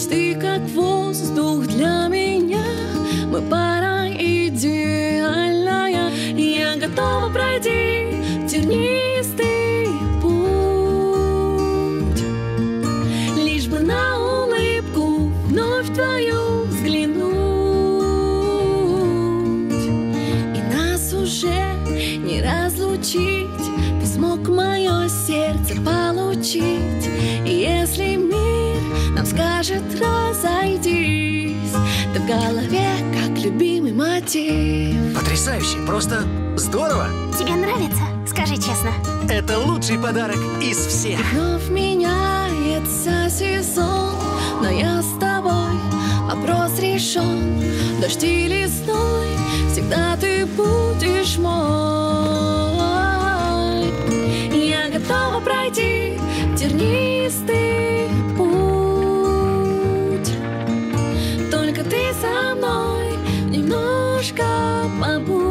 Ты как воздух для меня, мы пара идеальная. Я готова пройти тернистый путь, лишь бы на улыбку вновь твою взглянуть. И нас уже не разлучить, ты смог мое сердце получить. И если мир нам скажет разойдись, то в голове как любимый мотив. Потрясающе, просто здорово. Тебе нравится? Скажи честно. Это лучший подарок из всех. Вновь меняется сезон, но я с тобой, вопрос решен. Дождь или зной, всегда ты будешь мой. Я готова пройти тернистый путь, только ты со мной немножко побудь.